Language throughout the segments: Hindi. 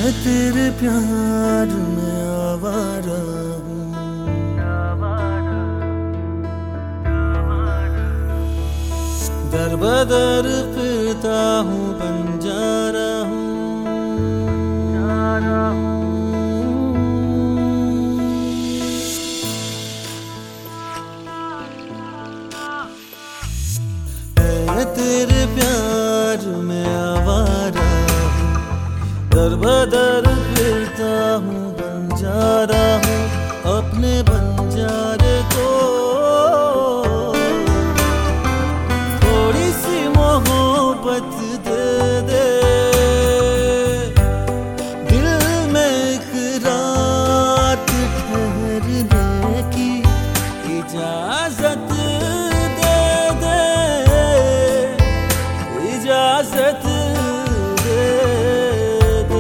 तेरे प्यार में आवारा हूँ, दर बदर फिरता हूँ, बंजारा हूँ। मैं तेरे प्यार में आवारा हूँ, दर बदर फिरता हूँ, बंजारा हूँ। अपने बंजारे को थोड़ी सी मोहब्बत दे दे, दिल में एक रात ठहरने की इजाजत दे दे, इजाजत दे दे।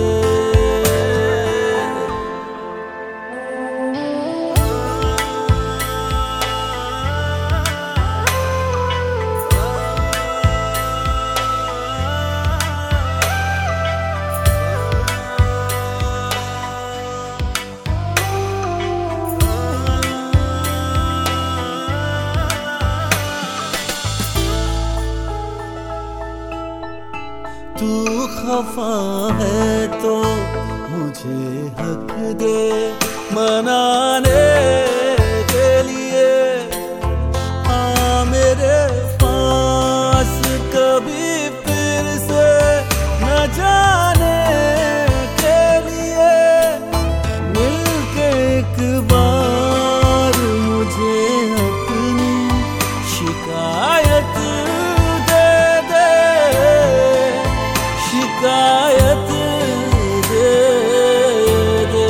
तू खफा है तो मुझे हक दे मनाने के लिए, आ मेरे पास कभी फिर से न जाने के लिए। मिलके एक बार मुझे अपनी शिकायत दे दे, शिकायत दे दे।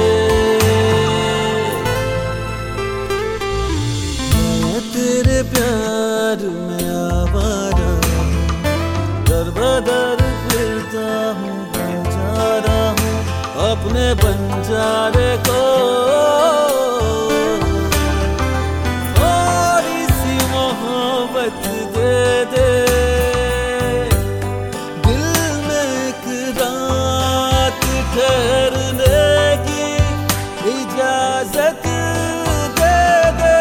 मैं तेरे प्यार में आवारा हूँ, दर बदर फिरता हूँ, बंजारा हूँ। अपने बंजारे को थोड़ी सी मोहब्बत दे दे, ठहरने की इजाजत दे दे,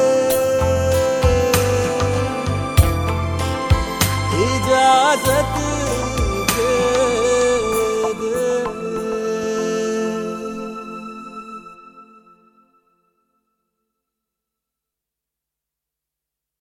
इजाजत